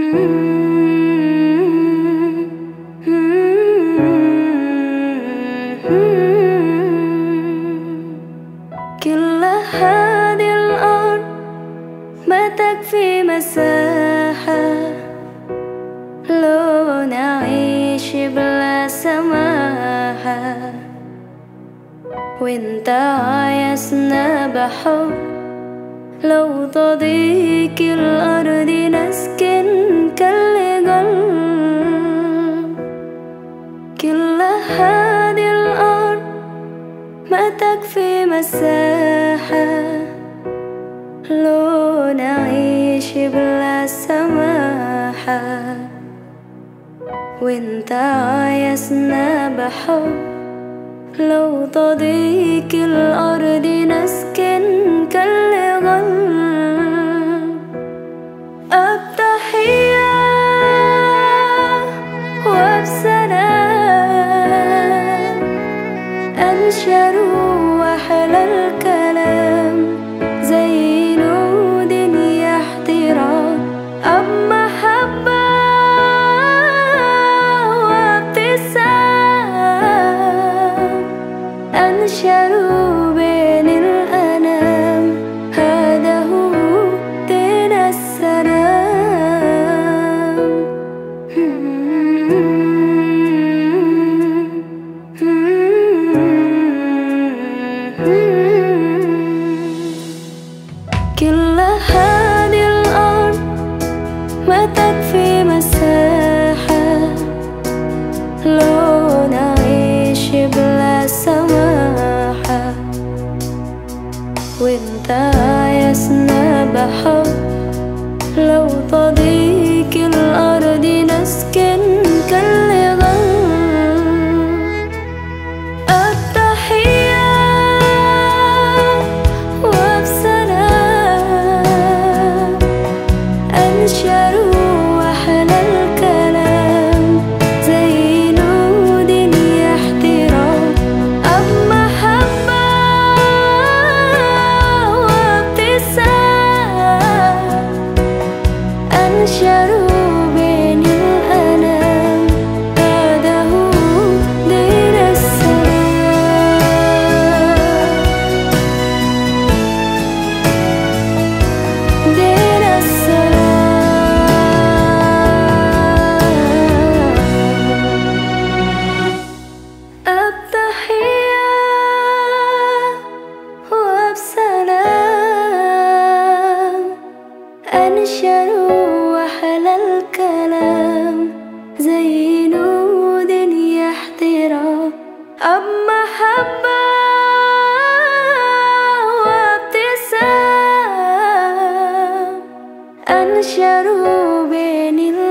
كل هذه الأرض ما تكفي مساحة لو نعيش بلا سماحة، وانت عايزنا بحب لو تضيق الأرض نسكن كل قلب. كل هذه الأرض ما تكفي مساحة لو نعيش بلا سماحة، وانت عايزنا بحب لو تضيق الأرض نسكن كل قلب. التحية وبسلام أنشر وأحلى الكلام زي نود احترام محبة وابتسام أنشروا بين الأنام. هذا هو دين السلام. كل هذه الأرض ما تكفي مساحة لو نعيش بلا سماحة، وانت عايزنا بحب لو تضيق الأرض نسكن كل قلب. التحية وبسلام أنشروا وأحلى الكلام زي نود احترام محبة وابتسام أنشروا بين الأنام. هذا هو دين السلام. دين السلام. التحية وبسلام أنشروا وأحلى الكلام زي نود احترام محبة وابتسام أنشروا بين